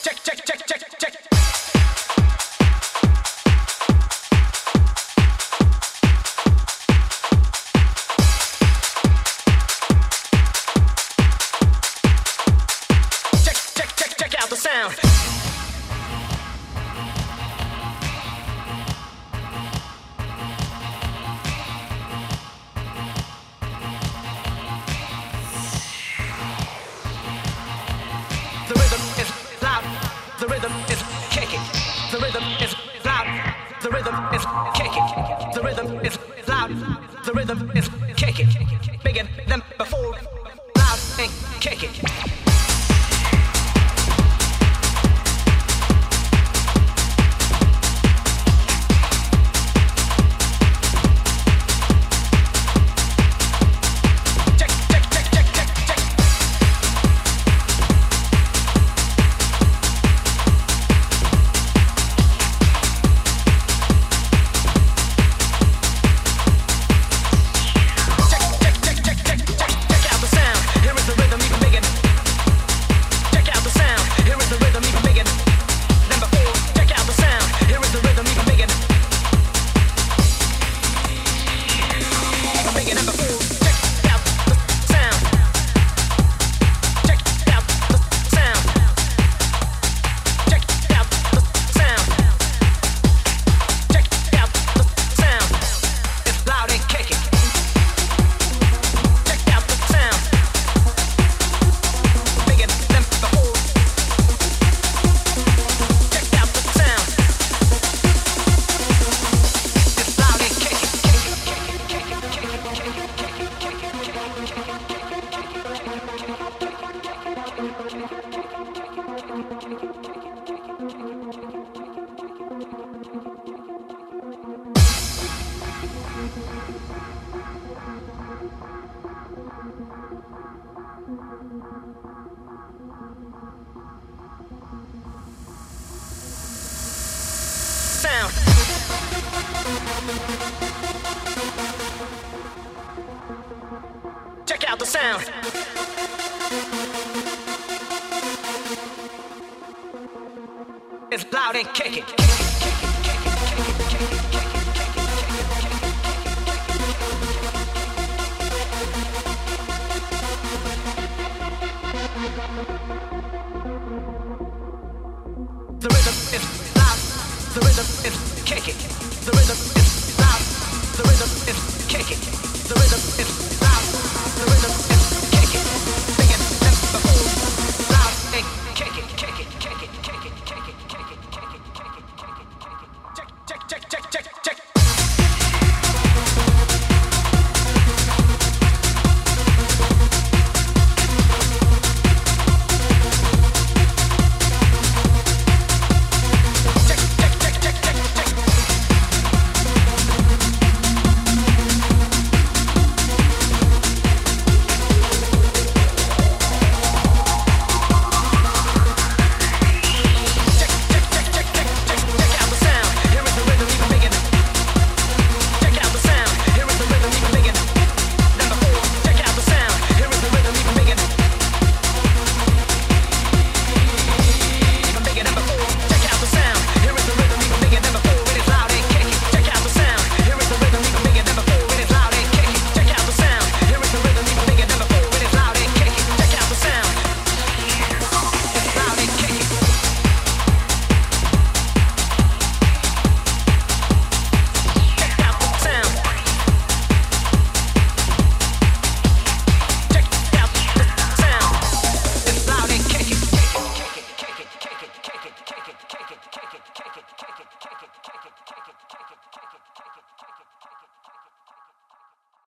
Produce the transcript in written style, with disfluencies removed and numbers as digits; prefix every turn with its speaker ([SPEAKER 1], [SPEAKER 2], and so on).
[SPEAKER 1] Check out the sound. It's loud and kick it. The rhythm is loud. The rhythm is kick it. The rhythm is loud. The rhythm is kick it. The rhythm is loud. The rhythm is kick it. Sing it, step before. Loud and kick it, kick it, kick it, kick it, kick it, kick it, kick it, kick it, kick it, kick it. Check. Kick it.